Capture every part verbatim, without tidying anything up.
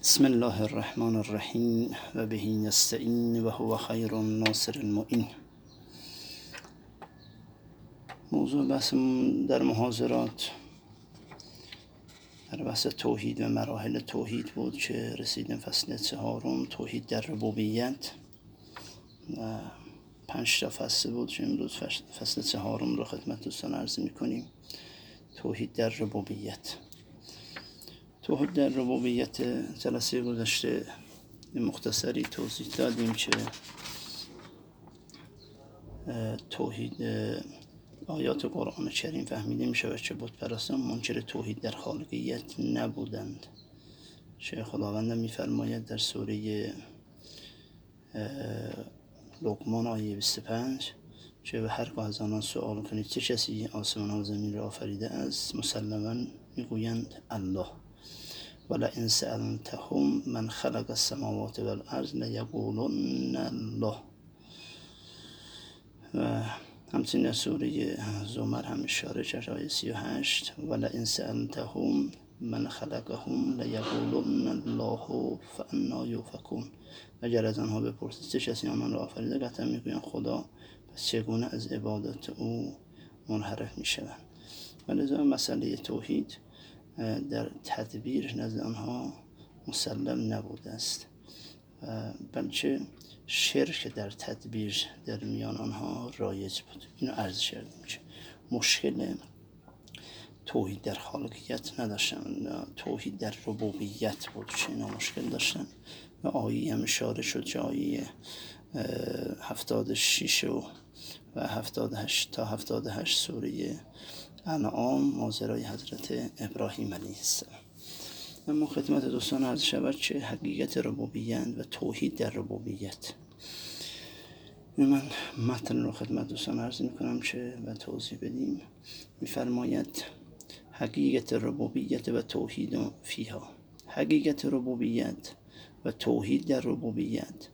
بسم الله الرحمن الرحیم و به نستعین و هو خیر الناصر المعین. موضوع بحث در محاضرات در بحث توحید و مراحل توحید بود که رسیدیم فصل چهارم، توحید در ربوبیت، و پنج تا فصل بود که امروز فصل چهارم رو خدمت دوستان عرض می‌کنیم. توحید در ربوبیت. توحید در ربوبیت جلسه گذشته مختصری توضیح دادیم که توحید آیات قرآن کریم فهمیده می شود که بت پرستان منکر توحید در خالقیت نبودند. که خداوند می فرماید در سوره لقمان آیه بیست و پنج که به هرگاه از آنان سؤال کنید چه کسی آسمان و زمین را آفریده است، مسلماً میگویند الله. ولئن سألتهم من خلق السماوات والارض لیقولن الله. و همچنین در سوره زمر هم اشاره کرد آیه سی و هشت ولئن سألتهم من خلقهم لیقولن الله فأنا یؤفکون. اگر از آنها بپرسید چه کسی آنان را آفریده، قطعا میگویند خدا، پس چگونه از عبادت او منحرف میشوند. ولذا مسئله توحید در تدبیر نزد آنها مسلم نبوده است، بلکه شرک در تدبیر در میان آنها رایج بود. اینو عرض کردیم که مشکل توحید در خالقیت نداشتن، توحید در ربوبیت بود که اینا مشکل داشتن. و آیه هم اشاره شد که آیه هفتاد و شش و هفتاد و هشت تا هفتاد و هشت سوره انعام ماجرای حضرت ابراهیم علیه السلام. اما خدمت دوستان عرض شود که حقیقت ربوبیت و توحید در ربوبیت، من متن رو خدمت دوستان عرض میکنم که و توضیح بدیم. میفرماید حقیقت ربوبیت و توحید فیها. حقیقت ربوبیت و توحید در ربوبیت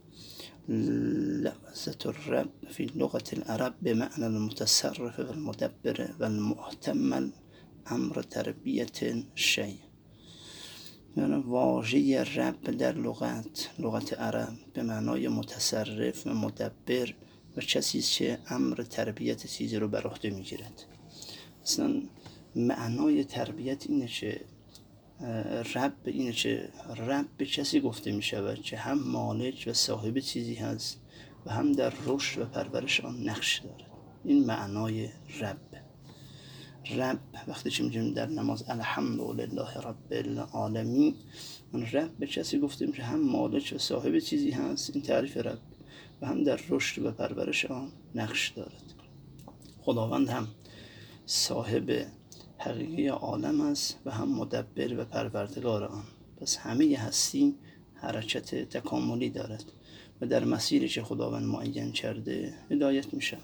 لفظة الرب في لغة العرب بمعنى المتصرف والمدبر والمحتمل امر تربیت شیء. یعنی واژه رب در لغت لغت عرب به معنای متصرف و مدبر و کسی است که امر تربیت چیزی رو بر عهده میگیرد. اصلا معنای تربیت اینه که رب اینه که رب به کسی گفته می شود که هم مالک و صاحب چیزی هست و هم در رشد و پرورش آن نقش دارد. این معنای رب. رب وقتی که میگیم در نماز الحمدلله رب العالمین، رب به کسی گفته میشه هم مالک و صاحب چیزی هست، این تعریف رب، و هم در رشد و پرورش آن نقش دارد. خداوند هم صاحب حقیقی عالم است و هم مدبر و پروردگار آن. پس همه هستی حرکت تکاملی دارد و در مسیری که خداوند معین کرده هدایت میشه.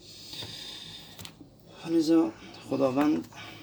لذا خداوند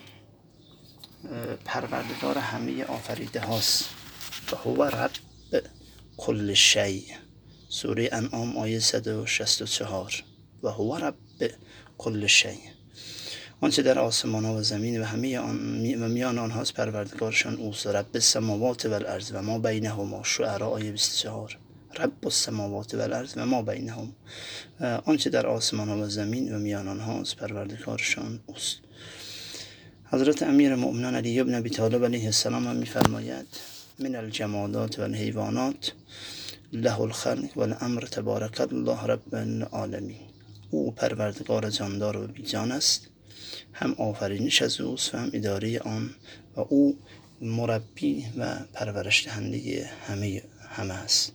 پروردگار همه آفریده هاست و هو رب کل شیء. سوره انعام آیه صد و شصت و چهار و هو رب کل شیء. آنچه در آسمان ها و زمین و همه آن و میان آنهاست پروردگارشان اوست. رب السماوات و الارض و ما بینهما. شعراء آیه بیست و چهار رب السماوات و الارض و ما بینهما. آنچه در آسمان ها و زمین و میان آنهاست پروردگارشان اوست. حضرت امیر مؤمنان علی بن ابی طالب علیه السلام هم میفرماید من الجمادات و الحیوانات له الخلق و الامر تبارک الله رب العالمین. او پروردگار جاندار و بیجان است، هم آفرینش از اوست و هم اداره آن، و او مربی و پرورش دهنده همه همه است.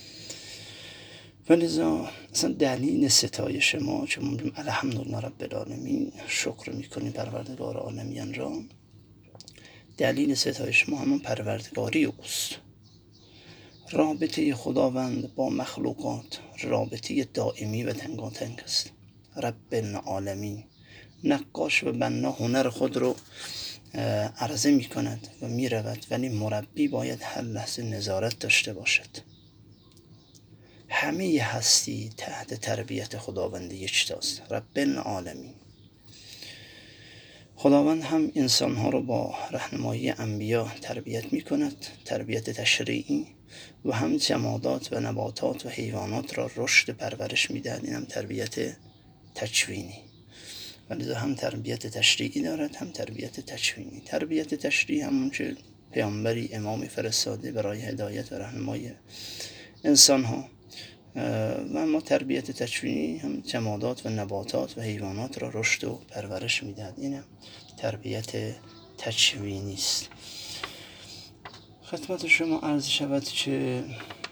ولذا اصلا دلیل ستایش ما که ما میگیم الحمدلله رب العالمین، شکر میکنیم پروردگار عالمیان را، دلیل ستایش ما همون پروردگاری اوست. رابطه خداوند با مخلوقات رابطه دائمی و تنگاتنگ است. رب العالمین. نقاش و بنا هنر خود رو عرضه می کند و می رود، ولی مربی باید هر لحظه نظارت داشته باشد. همه هستی تحت تربیت خداوند یکتاست. رب العالمین. خداوند هم انسانها رو با راهنمایی انبیا تربیت می کند، تربیت تشریعی، و هم جمادات و نباتات و حیوانات را رشد پرورش می دهد. این هم تربیت تکوینی. ولذا هم تربیت تشریعی دارد، هم تربیت تکوینی. تربیت تشریعی همون که پیامبری امامی فرستاده برای هدایت و راهنمایی انسان ها، و اما تربیت تکوینی هم جمادات و نباتات و حیوانات را رشد و پرورش میدهد. این تربیت تکوینی است. خدمت شما عرض شود که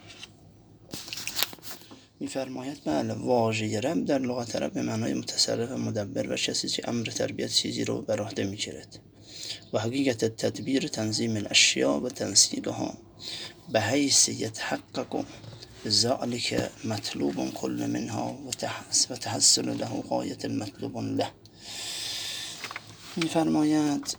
میفرماید بله، واژه رب در لغت عرب به معنای متصرف و مدبر و کسی که امر تربیت چیزی رو بر عهده میگیرد. و حقیقت تدبیر تنظیم الاشیاء و تنسیقها به حیث یتحقق ذلك مطلوب کل منها و تحصل له غایت المطلوب له. میفرماید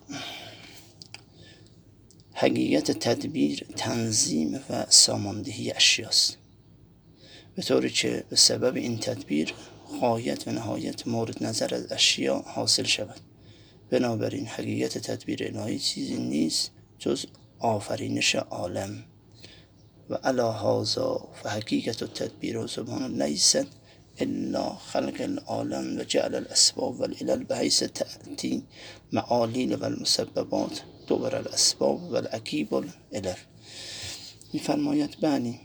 حقیقت تدبیر تنظیم و ساماندهی اشیاست، به طوری که به سبب این تدبیر غایت و نهایت مورد نظر از اشیا حاصل شود. بنابراین حقیقت تدبیر الهی چیزی نیست جز آفرینش عالم. و علی هذا فحقیقت التدبیر سبحانه لیست الا خلق العالم و جعل الاسباب و العلل بحیث تأتی معالیل و المسببات دور الاسباب و العقیب العلل. میفرماید بلی،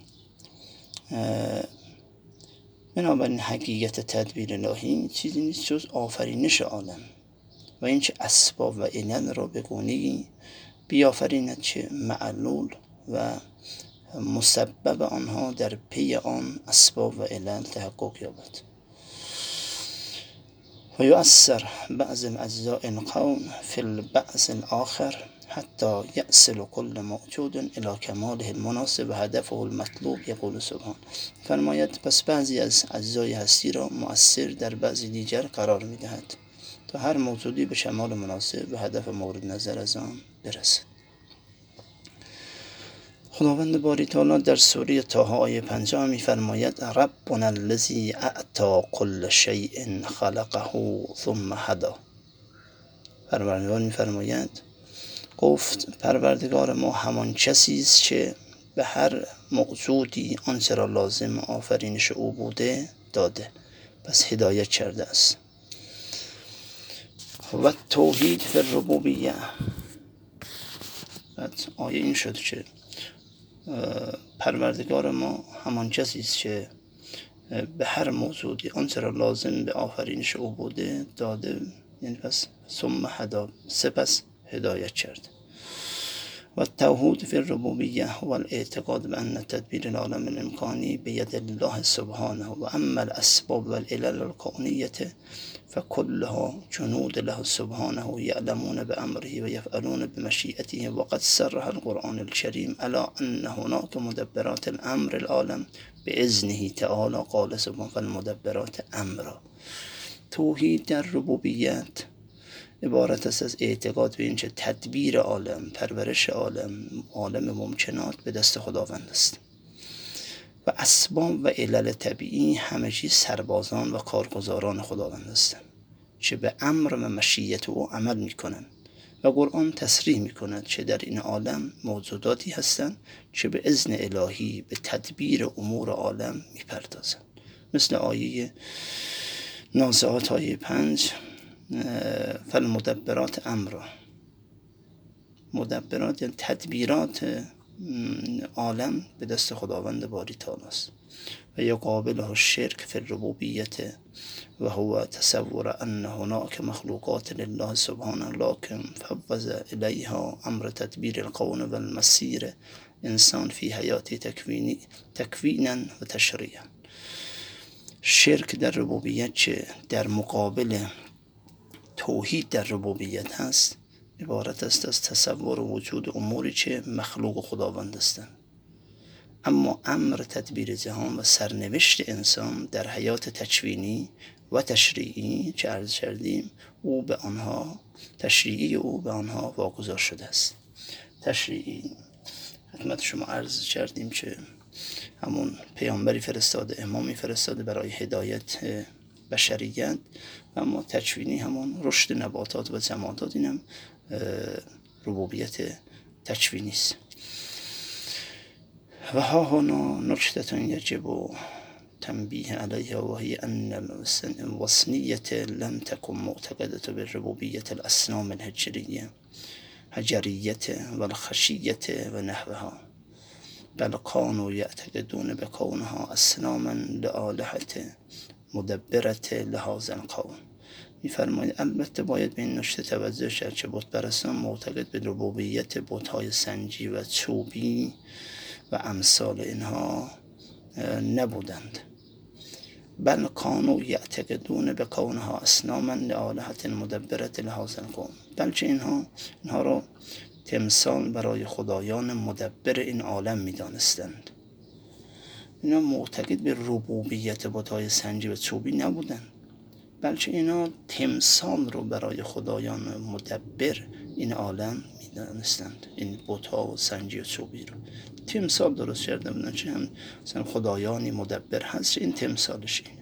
بنابراین حقیقت تدبیر الهی چیزی نیست جز آفرینش عالم و این چه اسباب و علل را به گونه‌ای بیافریند که معلول و مسبب آنها در پی آن اسباب و علل تحقق یابد. و یؤثر بعض الاجزاء القوم فی البعض الاخر حتی یصل کل موجود الی کماله المناسب و هدفه المطلوب. یقول سبحان، فرماید پس بعضی از اجزای هستی را مؤثر در بعضی دیگر قرار می‌دهد تا هر موجودی به کمال مناسب و هدف مورد نظر از آن برسد. خداوند باری تعالی در سوره طه آیه پنجاه می‌فرماید ربنا الذی اعطی کل شیء خلقه ثم هدی. پروردگار می‌فرماید گفت پروردگار ما همان کسی است که به هر موجودی آنچه را لازم آفرینش او بوده داده، پس هدایت کرده است. و توحید فی الربوبیه. بعد آیه این شد که پروردگار ما همان کسی است که به هر موجودی آنچه را لازم به آفرینش او بوده داده، یعنی پس ثم هدی، سپس هدایت کرد. و توحید فی الربوبیه و الاعتقاد بأن تدبیر العالم الامکانی بید الله سبحانه و اما الاسباب و العلل الکونیه فکلها جنود له سبحانه یعلمون بامره و یفعلون بمشیئته. و قد صرح القرآن الکریم علی ان هناک مدبرات الامر العالم باذنه تعالی. قال سبحانه فالمدبرات امرا. توحید در ربوبیت عبارت است از اعتقاد به اینکه تدبیر عالم، پرورش عالم، عالم ممکنات به دست خداوند است و اسباب و علل طبیعی همگی سربازان و کارگزاران خداوند هستند که به امر و مشیت او عمل میکنند. و قرآن تصریح میکند که در این عالم موجوداتی هستند که به اذن الهی به تدبیر امور عالم میپردازند، مثل آیه نازعات آیه پنج فالمدبرات امرا. مدبرات یعنی تدبیرات عالم به دست خداوند باری تعالی است. و یقابله الشرک فی الربوبیت و هو تصور ان هناک مخلوقات لله سبحانه لكن فوض الیها امر تدبیر الکون و المسیر انسان فی حیاتی تکوینی تکوینا و تشریعا. شرک در ربوبیت که در مقابل توحید در ربوبیت هست، عبارت است از تصور وجود اموری که مخلوق خداوند هستند، اما امر تدبیر جهان و سرنوشت انسان در حیات تکوینی و تشریعی که عرض کردیم او به آنها تشریعی او به آنها واگذار شده است. تشریعی خدمت شما عرض کردیم که همون پیامبری فرستاده، امامی فرستاده برای هدایت بشریت، و اما تکوینی همون رشد نباتات و جمادات، این هم ربوبیت تکوینی است. و ها هنا نکته یجب تنبیه علیها و هی ان الوثنیة لم تکن معتقدة بالربوبیة الاصنام الحجریة حجریة و الخشیة و نحوها، بل كانوا یعتقدون بکونها اصناما لآلهة مدبرة لهذا الكون. میفرماید البته باید به این نکته توجه شد که بت پرستان معتقد به ربوبیت بت‌های سنجی و چوبی و امثال اینها نبودند، بل کانوا یعتقدون بکونها اصناما لآلهة مدبرة لهذا الكون، بلکه اینها اینها را تمثال برای خدایان مدبر این عالم می‌دانستند. اینا معتقد به ربوبیت بت‌های سنجی و چوبی نبودند، بلکه اینا تمثال رو برای خدایان مدبر این عالم می‌دانستند. این بت‌ها و سنجی و چوبی رو تمثال درست کرده بودن، چه هم مثلا خدایانی مدبر هست، این تمثالش اینه.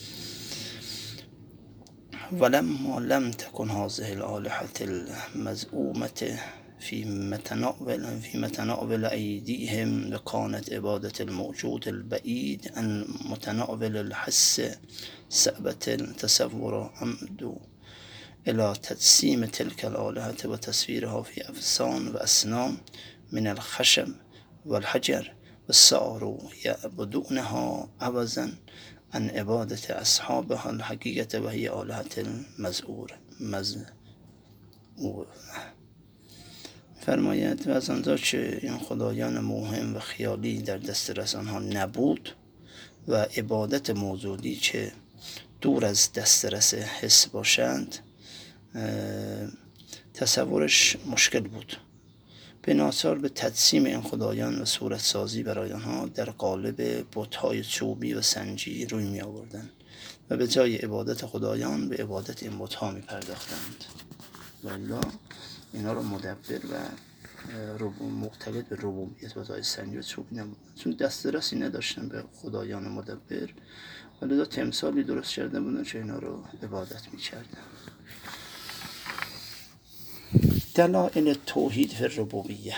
ولما لم تكن هذه الآلهة المزعومة في متناول في متناول أيديهم، وكانت عبادة الموجود البعيد عن متناول الحس صعبة التصور، عمد إلى تجسيم تلك الآلهة وتصويرها في أفسان وأصنام من الخشب والحجر، وصاروا يعبدونها عوضا عن عبادة أصحابها الحقيقة وهي آلهة المزعور مزعور. فرماید و از آنجا که این خدایان موهم و خیالی در دسترس آنها نبود و عبادت موجودی که دور از دسترس حس باشند تصورش مشکل بود، به ناچار به تجسیم این خدایان و صورت سازی برای آنها در قالب بت‌های چوبی و سنجی روی می آوردند و به جای عبادت خدایان به عبادت این بت‌ها می پرداختند. والله اینا رو مدبر و معتقد به ربوبیت بت‌های سنجی و چوبی نبودند، چون دسترسی نداشتن به خدایان مدبر، ولی تمثالی درست کرده بودن که اینا رو عبادت می کردن. دلائل توحید فی الربوبیه.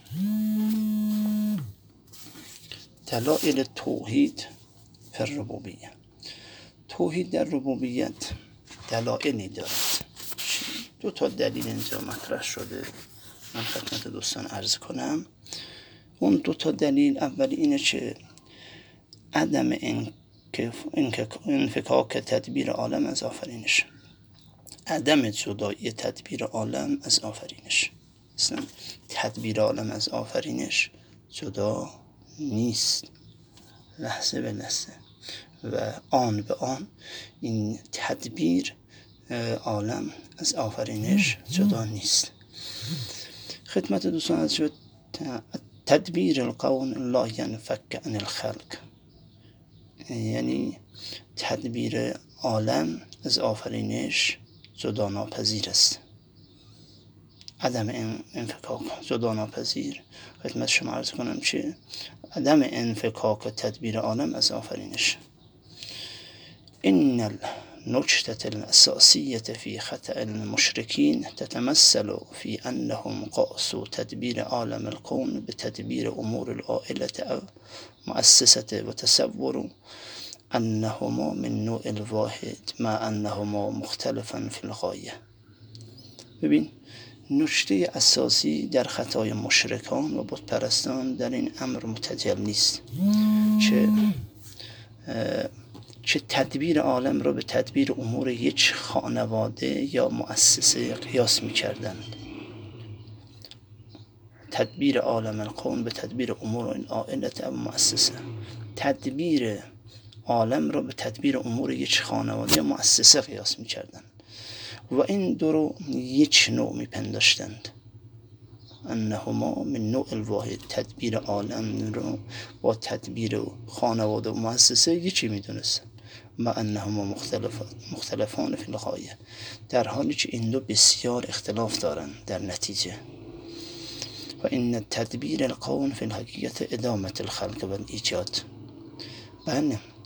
دلائل توحید فی الربوبیه. توحید در ربوبیت دلائلی دارد. دو تا دلیل اینجا مطرح شده، من خدمت دوستان عرض کنم. اون دو تا دلیل، اولی اینه که عدم انفکاک تدبیر عالم از آفرینش، عدم جدایی تدبیر عالم از آفرینش. اصلا تدبیر عالم از آفرینش جدا نیست، لحظه به لحظه و آن به آن این تدبیر عالم از آفرینش جدا نیست. خدمت دوستان از شد تدبیر الکون لا ینفک عن الخلق، یعنی تدبیر عالم از آفرینش جدا ناپذیر است. عدم انفکاک جدا ناپذیر. خدمت شما عرض کنم که عدم انفکاک تدبیر عالم از آفرینش. ان النکته الاساسیه فی خطأ المشرکین تتمثل فی انهم قاسوا تدبیر عالم الكون بتدبیر امور العائله او مؤسسه و تصوروا انهما من نوع الواحد مع انهما مختلفا فی الغایه. ببین، نکته اساسی در خطای مشرکان و بت پرستان در این امر متجلی است که که تدبیر عالم را به تدبیر امور یک خانواده یا مؤسسه قیاس می کردند. تدبیر عالم الکون به تدبیر امور العائله و مؤسسه، تدبیر عالم را به تدبیر امور یک خانواده یا مؤسسه قیاس می کردند و این دو رو یک نوع می پنداشتند. انهما من نوع الواحد، تدبیر عالم را با تدبیر خانواده و مؤسسه یکی می دونستند. ما انهما مختلف مختلفان فی الغایه، در حالی که این دو بسیار اختلاف دارند در نتیجه. و این تدبیر الکون فی الحقیقت ادامه الخلق و الایجاد. بله،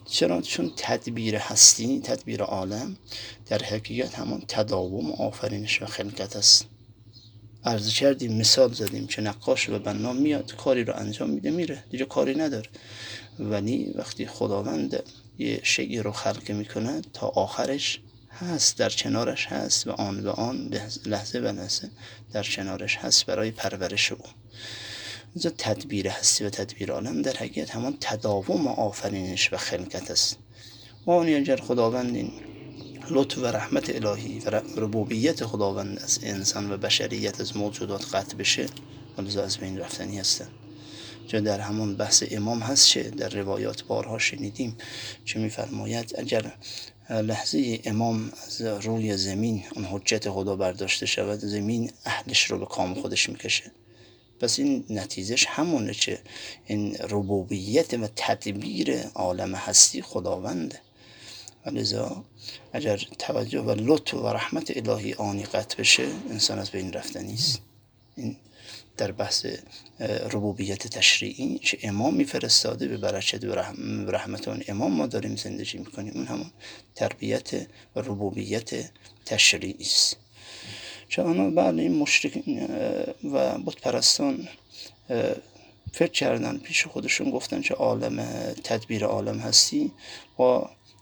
چرا؟ چون تدبیر هستی، تدبیر عالم در حقیقت همون تداوم آفرینش و خلقت است. عرض کردیم، مثال زدیم که نقاش و بنا میاد کاری رو انجام میده میره دیگه کاری نداره، ولی وقتی خداوند یه شیئی رو خلق میکنه تا آخرش هست، در کنارش هست و آن به آن لحظه به لحظه در کنارش هست برای پرورش او. اینجا تدبیر هستی و تدبیر عالم در حقیقت همون تداوم آفرینش و خلقت است. و آن اگر خداوند این لطف و رحمت الهی و ربوبیت خداوند از انسان و بشریت از موجودات قطع بشه، ولذا از بین رفتنی هستن. چه در همون بحث امام هست چه در روایات بارها شنیدیم چه میفرماید اگر لحظه امام از روی زمین اون حجت خدا برداشته شود، زمین اهلش رو به کام خودش میکشه. پس این نتیجهش همونه که این ربوبیت و تدبیر عالم هستی خداونده. ولذا اگر توجه و لطف و رحمت الهی آنی قطع بشه، انسان از بین رفتنی است. این در بحث ربوبیت تشریعی که امام میفرستاده به برکت و رحمت اون امام ما داریم زندگی میکنیم، اون همون تربیت و ربوبیت تشریعی است. که آنها بله این مشرکین و بت پرستان فکر کردن پیش خودشون، گفتن که عالم تدبیر عالم هستی و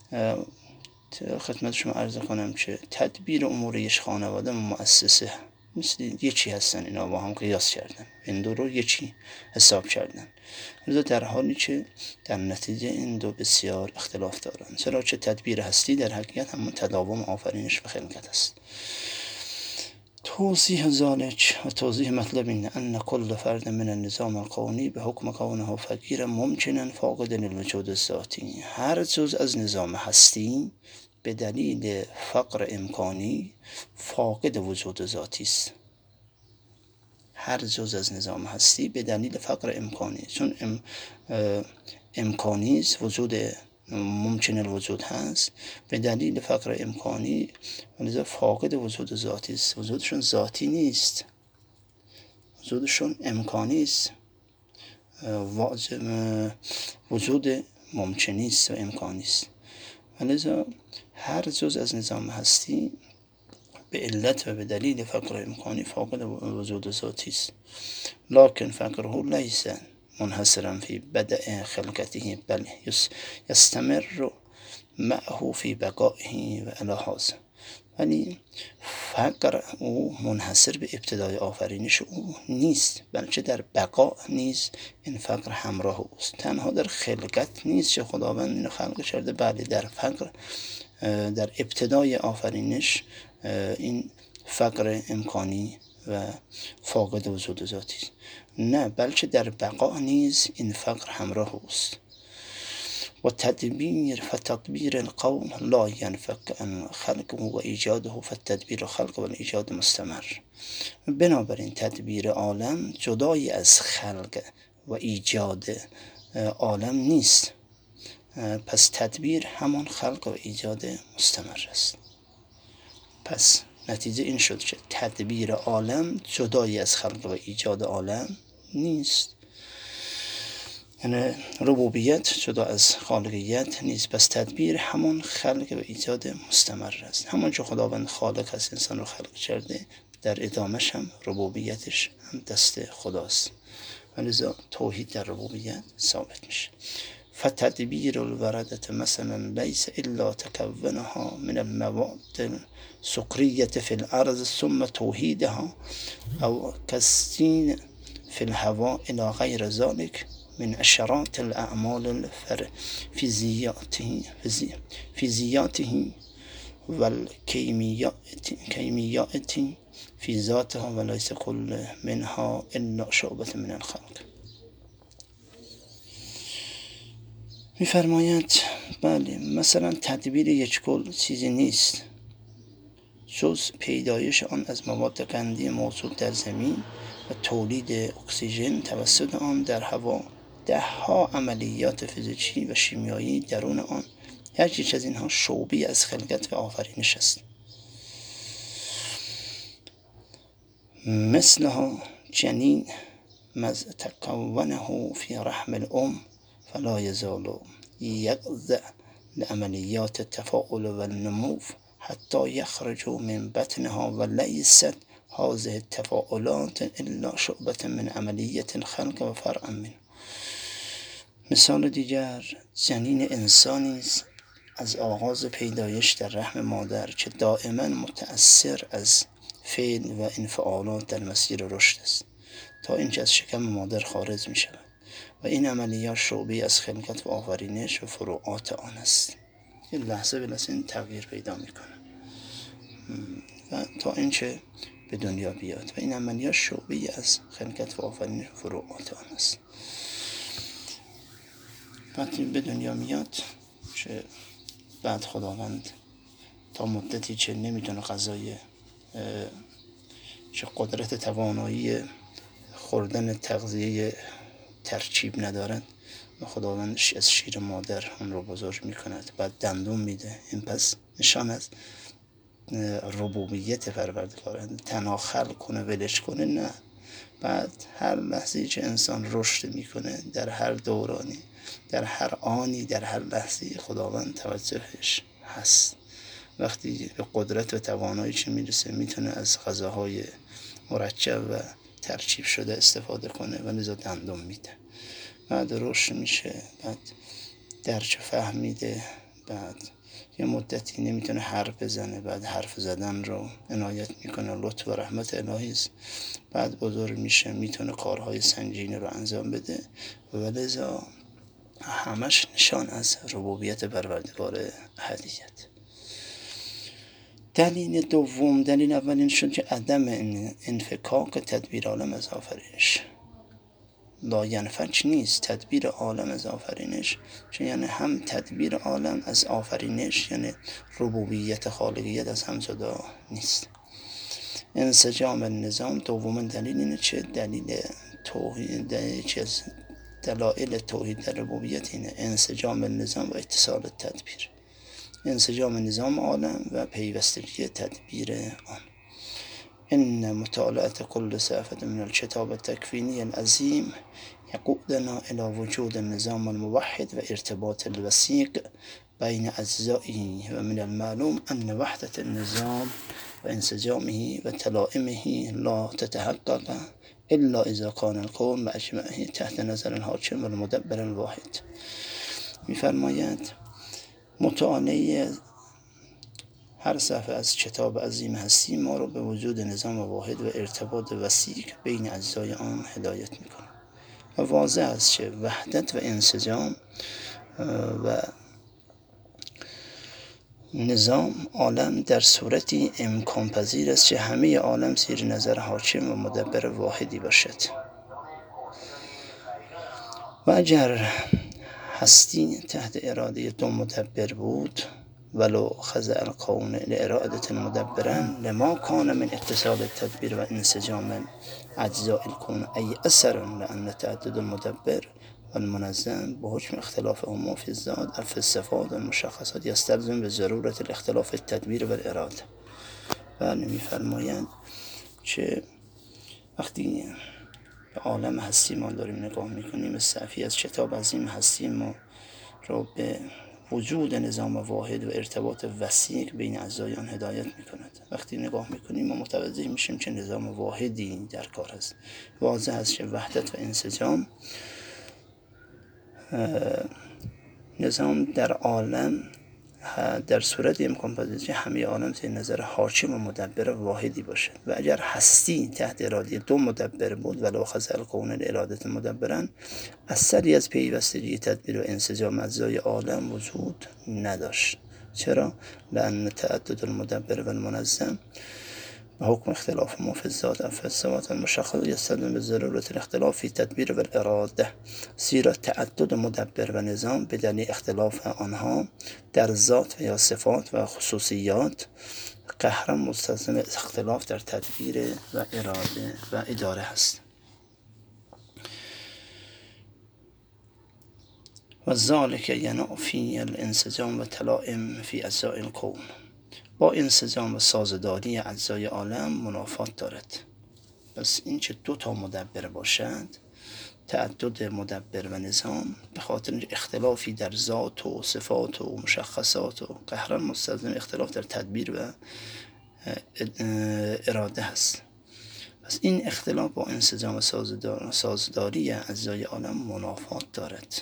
خدمت شما عرض کنم که تدبیر امور یک خانواده و مؤسسه مثل یکی هستن، اینا با هم قیاس کردن، این دو رو یکی حساب کردن، لذا در حالی که در نتیجه این دو بسیار اختلاف دارن. چرا که تدبیر هستی در حقیقت همون تداوم آفرینش و خلقت است. توضیح ذالک و توضیح مطلب این ان کل فرد من النظام القومی به حکم کونه فقیر ممکنا فاقد للوجود الذاتی، هر جز از نظام هستی به دلیل فقر امکانی فاقد وجود ذاتی است. هر جز از نظام هستی به دلیل فقر امکانی، چون ام امکانی است، وجود ممکن الوجود هست، به دلیل فقر امکانی ولذا فاقد وجود ذاتی است. وجودشون ذاتی نیست، وجودشون امکانی است، وجود ممکنی است و امکانی است. ولذا هر جز از نظام هستی به علت و به دلیل فقر امکانی فاقد وجود ذاتی است. لکن فقره لیس منحصرا فی بدء خلقته بل یستمر معه فی بقائه و الی هذا، ولی فقر او منحصر به ابتدای آفرینش او نیست، بلکه در بقا نیز این فقر همراه اوست. تنها در خلقت نیست که خداوند اینو خلق کرده، بله در فقر در ابتدای آفرینش این فقر امکانی و فاقد وجود ذاتی نه، بلکه در بقا نیز این فقر همراه اوست. و تدبیر فتدبیر القوم لا ینفك عن خلقه و ایجاده فالتدبیر خلق و ایجاد مستمر. بنابراین تدبیر عالم جدای از خلق و ایجاد عالم نیست، پس تدبیر همان خلق و ایجاد مستمر است. پس نتیجه این شد که تدبیر عالم جدای از خلق و ایجاد عالم نیست، یعنی ربوبیت جدا از خالقیت نیست، پس تدبیر همون خلق و ایجاد مستمر است. همون که خداوند خالق هست انسان رو خلق کرده، در ادامش هم ربوبیتش هم دست خداست، ولذا توحید در ربوبیت ثابت میشه. فتدبیر الوردة مثلا لیس الا تکونها من المواد السقریة فی الارض ثم توحیدها او کسین فی الهواء الى غیر ذلك من اشارات الاعمال الفیزیاته فیزیاته والکیمیات فی ذاتها ولیس کل منها الا شعبة من الخلق. میفرماید بله مثلا تدبیر یک کل چیزی نیست جز پیدایش آن از مواد قندی موجود در زمین و تولید اکسیژن توسط آن در هوا. ده ها عملیات فیزیکی و شیمیایی درون آن، هر یک از اینها شعبه‌ای از خلقت و آفرینش است. مثلها جنین مز تکونه فی رحم الام فلا یزال یقضع لعملیات تفاعل و النمو حتی یخرجوا من بطنها و لیست هذه التفاعلات الا شعبة من عملیة الخلق و فرعا منه. مثال دیگر، جنین انسانی است از آغاز پیدایش در رحم مادر که دائما متأثر از فعل و انفعالات در مسیر رشد است تا اینکه از شکم مادر خارج می شود و این عملیات شعبه از خلقت و آفرینش و فروعات آن است. یه لحظه بلحظه این تغییر پیدا می کنه و تا اینکه به دنیا بیاد و این عملیات شعبه از خلقت و آفرینش و فروعات آن است. وقتی به دنیا میاد که بعد خداوند تا مدتی که نمیتونه غذای که قدرت توانایی خوردن تغذیه ترکیب ندارد و خداوند از شیر مادر اون رو بزرگ میکند، بعد دندون میده. این پس نشان از ربوبیت پروردگار، تنها خلق کنه ولش کنه نه، بعد هر لحظه‌ای که انسان رشد میکنه در هر دورانی در هر آنی در هر لحظه‌ای خداوند توجهش هست. وقتی به قدرت و توانایی که میرسه میتونه از غذاهای مرکب و ترکیب شده استفاده کنه و لذا دندون میده. بعد رشد میشه، بعد درک فهمیده، بعد یه مدتی نمیتونه حرف بزنه، بعد حرف زدن رو عنایت میکنه، لطف و رحمت الهی است. بعد بزرگ میشه میتونه کارهای سنگین رو انجام بده و لذا همش نشان از ربوبیت پروردگار احدیت. دلیل دوم، دلیل اولین شد که عدم انفکاک تدبیر عالم از آفرینش. لا ینفک نیست تدبیر عالم از آفرینش، چون یعنی هم تدبیر عالم از آفرینش یعنی ربوبیت خالقیت از هم جدا نیست. انسجام النظام، دومین دلیل اینه چه دلیل توحید، چه دلایل توحید در ربوبیت اینه انسجام النظام و اتصال تدبیر، انسجام نظام عالم و پیوستگی تدبیر آن. ان مطالعه کل صفحه من الکتاب التکوینی العظیم یقودنا الى وجود النظام الموحد و ارتباط الوثیق بین اجزائه و من المعلوم ان وحدت النظام و انسجامه و تلائمه لا تتحقق الا اذا کان الکون باجمعه تحت نظر الحاکم و المدبر الواحد. می‌فرماید مطالعه هر صفحه از کتاب عظیم هستی ما رو به وجود نظام واحد و ارتباط وثیق بین اجزای آن هدایت میکنه و واضح است که وحدت و انسجام و نظام عالم در صورتی امکان پذیر است که همه عالم زیر نظر حاکم و مدبر واحدی باشد و اگر هستی تحت اراده دو مدبر بود ولو خضع الکون لإرادة المدبرا لما کان من اتصال التدبیر و انسجام اجزاء الکون ای اثر لأن تعدد المدبر و المنظم به حکم اختلافهما فی الذات و فی الصفات و المشخصات یستلزم به ضرورت الاختلاف التدبیر و الاراده. بله می‌فرمایند که وقتی به عالم هستی ما داریم نگاه میکنیم، صفحی از کتاب عظیم هستی ما رو به وجود نظام واحد و ارتباط وثیق بین اجزای آن هدایت میکند. وقتی نگاه میکنیم ما متوجه میشیم که نظام واحدی در کار است. واضح است که وحدت و انسجام نظام در عالم در صورت امکان پذیر همه عالم زیر نظر حاکم و مدبر واحدی باشد و اگر هستی تحت اراده دو مدبر بود ولو خضع الکون لإرادة مدبرا اثری از پیوستگی تدبیر و انسجام اجزای عالم وجود نداشت. چرا؟ لأن تعدد المدبر و المنظم به حکم اختلاف ما فی الذات و فی الصفات المشخصه یستلزم به ضرورت الاختلاف فی تدبیر و الاراده، زیرا تعدد مدبر و نظام به دلیل اختلاف آنها در ذات و یا صفات و خصوصیات قهرا مستلزم اختلاف در تدبیر و اراده و اداره است. و ذالک ینافی الانسجام و تلائم فی اجزاء الکون، با انسجام و سازداری اجزای عالم منافات دارد. پس این که دو تا مدبر باشند تعدد مدبر و نظام به خاطر اختلافی در ذات و صفات و مشخصات و قهرا مستلزم اختلاف در تدبیر و اراده هست. پس این اختلاف با انسجام سازداری اجزای عالم منافات دارد.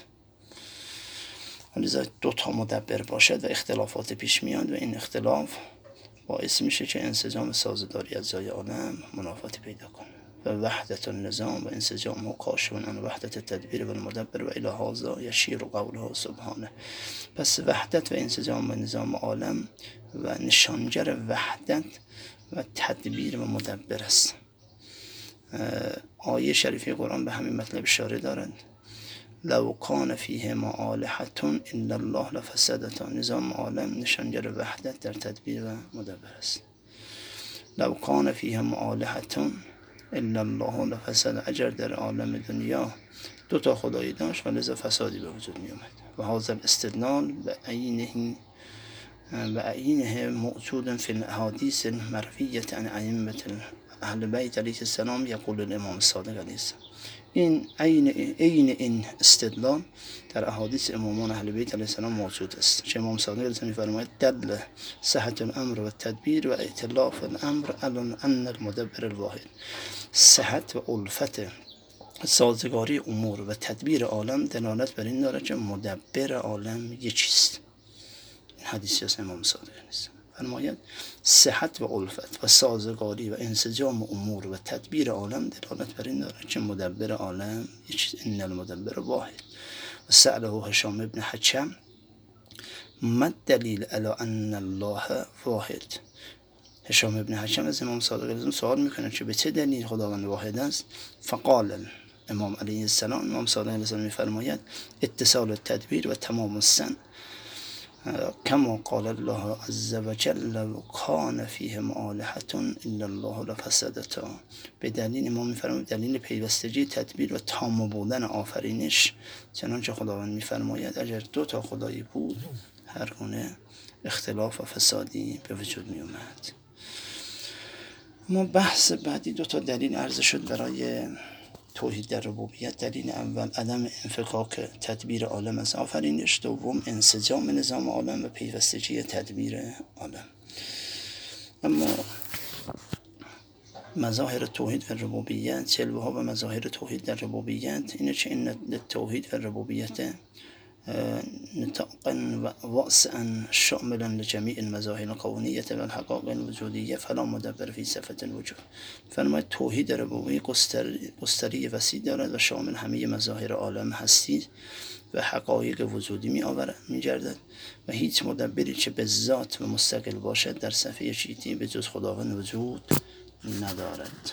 لذا دو تا مدبر باشد و اختلافات پیش میاد و این اختلاف باعث میشه که انسجام سازداری اجزای عالم منافات پیدا کنه و وحدت النظام و انسجام کاشف عن وحدت التدبیر و المدبر و الی هذا یشیر قوله سبحانه. پس وحدت و انسجام و نظام عالم و نشانگر وحدت و تدبیر و مدبر است. آیه شریفه قرآن به همین مطلب اشاره دارند. لو کان فیهما آلهة الا الله لفسدتا. نظام عالم نشانگر وحدت در تدبیر و مدبر است. لو کان فیهما آلهة الا الله لفسد. اگر در عالم دنیا دو تا خدایی داشت و لذا فسادی به وجود می اومد. و هذا الاستدلال و عینه و عینه موجود فی الاحادیث المرویة عن ائمة اهل بیت علیه السلام. یقول الامام الصادق علیه السلام. این عین عین این استدلال در احادیث امامان اهل بیت علیه السلام موجود است که امام صادق علیه السلام می‌فرماید دل صحت الامر و تدبیر و ائتلاف الامر علی ان المدبر الواحد. صحت و الفت سازگاری امور و تدبیر عالم دلالت بر این دارد که مدبر عالم یکیست. این حدیثی است امام صادق علیه السلام فرماید صحت و الفت و سازگاری و انسجام امور و تدبیر عالم دلالت بر این دارد که مدبر عالم یکیست. ان المدبر واحد. و سأله هشام ابن حکم ما الدلیل علی ان الله واحد. هشام ابن حکم از امام صادق علیه السلام سوال میکنه که به چه دلیل خداوند واحد است؟ فقال امام علیه السلام امام صادق علیه السلام میفرماید اتصال التدبیر و تمام السن کما قال الله عز وجل لو کان فیهم آلهة الا الله لفسدتا. به دلیل امام میفرماید دلیل پیوستگی تدبیر و تام بودن آفرینش، چنانچه خداوند میفرماید اگر دو تا خدایی بود هر گونه اختلاف و فسادی به وجود می اومد. ما بحث بعدی دو تا دلیل عرض شد برای توحید در ربوبیت. دلیل اول عدم انفکاک تدبیر عالم از آفرینش، دوم انسجام نظام عالم و پیوستگی تدبیر عالم. اما مظاهر توحید و ربوبیت، جلوه ها و مظاهر توحید در ربوبیت اینه که این توحید و ربوبیت نطاقا و واسعا شاملا لجمیع المظاهر الکونیة و الحقائق الوجودیه فلا مدبر فی صفت الوجود. فرماید توحید ربوبیت گستری وسیع دارد و شامل همه مظاهر عالم هستی و حقایق وجودی می آورد می گردد و هیچ مدبری که به ذات و مستقل باشد در صفحه چیتی به جز خداوند وجود ندارد.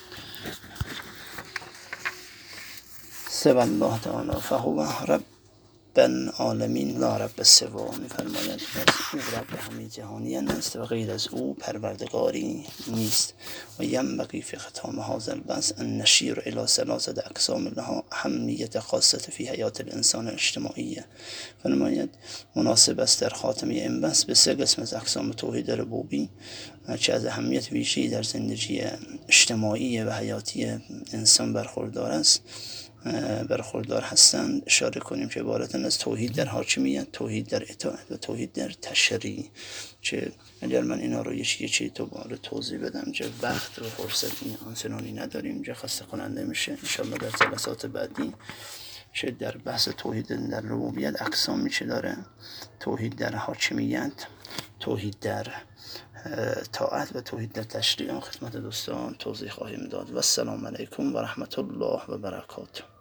سوى الله تعالی فهو رب بن عالمین لا رب سوا. می‌فرماید او رب همه جهانیان است و غیر از او پروردگاری نیست. و ینبغی فی ختام هذا البحث ان نشیر الی ثلاثه اقسام لها اهمیت خاصه فی حیات الانسان الاجتماعیه. فرماید مناسب است در خاتمه این بحث به سه قسم از اقسام توحید ربوبی که از اهمیت ویژه‌ای در زندگی اجتماعی و حیاتی انسان برخوردار است برخوردار هستند اشاره کنیم که عبارتن از توحید در حاکمیت، توحید در اطاعت و توحید در تشریع. که اگر من اینا رو یکی یکی دوباره توضیح بدم که وقت و فرصتی آنچنانی نداریم که خسته کننده میشه. انشالله در جلسات بعدی که در بحث توحید در ربوبیت اقسامی که داره، توحید در حاکمیت، توحید در طاعت و توحید در تشریع خدمت دوستان توضیح خواهیم داد. و السلام علیکم و رحمت الله و برکاته.